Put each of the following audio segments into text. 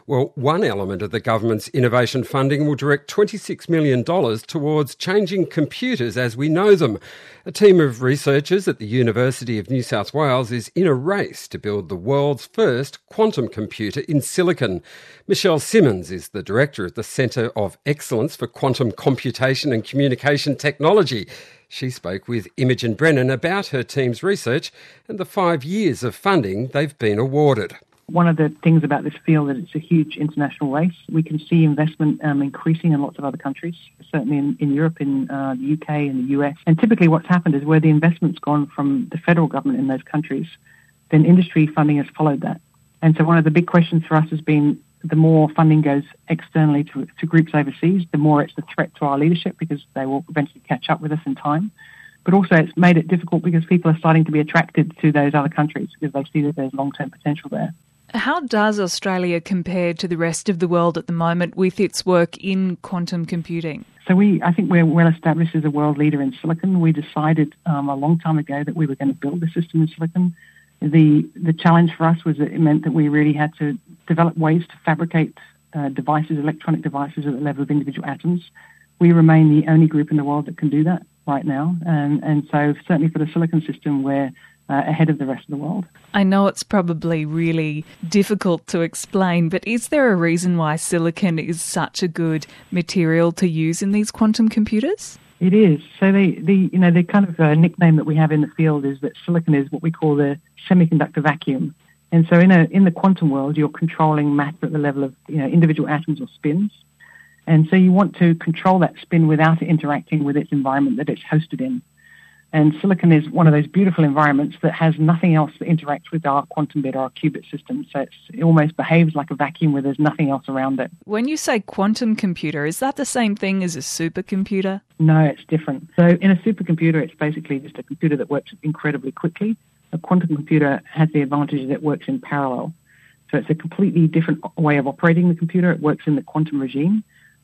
Well, one element of the government's innovation funding will direct $26 million towards changing computers as we know them. A team of researchers at the University of New South Wales is in a race to build the world's first quantum computer in silicon. Michelle Simmons is the director of the Centre of Excellence for Quantum Computation and Communication Technology. She spoke with Imogen Brennan about her team's research and the 5 years of funding they've been awarded. One of the things about this field is it's a huge international race. We can see investment increasing in lots of other countries, certainly in Europe, in the UK and the US. And typically what's happened is where the investment's gone from the federal government in those countries, then industry funding has followed that. And so one of the big questions for us has been the more funding goes externally to groups overseas, the more it's a threat to our leadership because they will eventually catch up with us in time. But also it's made it difficult because people are starting to be attracted to those other countries because they see that there's long-term potential there. How does Australia compare to the rest of the world at the moment with its work in quantum computing? So I think we're well established as a world leader in silicon. We decided a long time ago that we were going to build a system in silicon. The challenge for us was that it meant that we really had to develop ways to fabricate devices, electronic devices at the level of individual atoms. We remain the only group in the world that can do that right now. And so certainly for the silicon system, we're ahead of the rest of the world. I know it's probably really difficult to explain, but is there a reason why silicon is such a good material to use in these quantum computers? It is. So the kind of nickname that we have in the field is that silicon is what we call the semiconductor vacuum. And so in the quantum world, you're controlling matter at the level of individual atoms or spins. And so you want to control that spin without it interacting with its environment that it's hosted in. And silicon is one of those beautiful environments that has nothing else that interacts with our quantum bit or our qubit system. So it almost behaves like a vacuum where there's nothing else around it. When you say quantum computer, is that the same thing as a supercomputer? No, it's different. So in a supercomputer, it's basically just a computer that works incredibly quickly. A quantum computer has the advantage that it works in parallel. So it's a completely different way of operating the computer. It works in the quantum regime.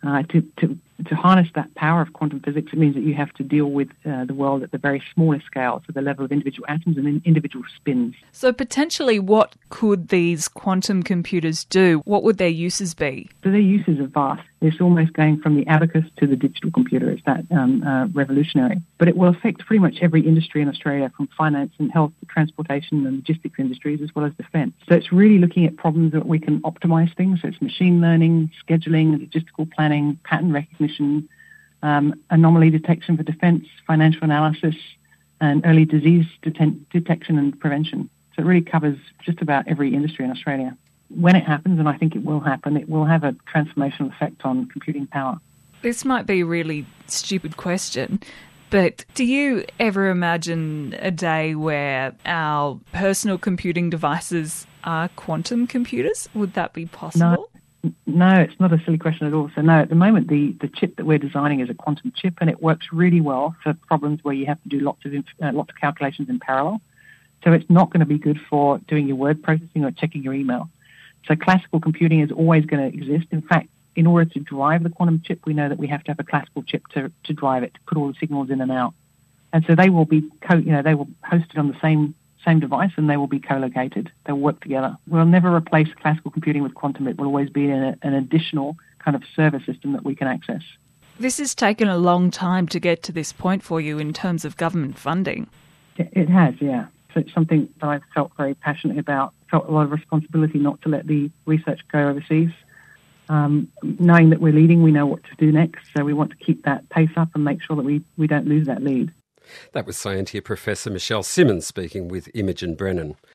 To harness that power of quantum physics, it means that you have to deal with the world at the very smallest scale, so the level of individual atoms and then individual spins. So potentially what could these quantum computers do? What would their uses be? So their uses are vast. It's almost going from the abacus to the digital computer. It's that revolutionary. But it will affect pretty much every industry in Australia, from finance and health, transportation and logistics industries, as well as defence. So it's really looking at problems that we can optimise things. So it's machine learning, scheduling, logistical planning, pattern recognition, anomaly detection for defence, financial analysis, and early disease detection and prevention. So it really covers just about every industry in Australia. When it happens, and I think it will happen, it will have a transformational effect on computing power. This might be a really stupid question, but do you ever imagine a day where our personal computing devices are quantum computers? Would that be possible? No, it's not a silly question at all. So no, at the moment, the chip that we're designing is a quantum chip, and it works really well for problems where you have to do lots of calculations in parallel. So it's not going to be good for doing your word processing or checking your email. So classical computing is always going to exist. In fact, in order to drive the quantum chip, we know that we have to have a classical chip to drive it, to put all the signals in and out. And so they will be they will hosted on the same device, and they will be co-located. They'll work together. We'll never replace classical computing with quantum. It will always be an additional kind of server system that we can access. This has taken a long time to get to this point for you in terms of government funding. It has, yeah. So it's something that I've felt very passionate about, felt a lot of responsibility not to let the research go overseas. Knowing that we're leading, we know what to do next, so we want to keep that pace up and make sure that we don't lose that lead. That was Scientia Professor Michelle Simmons speaking with Imogen Brennan.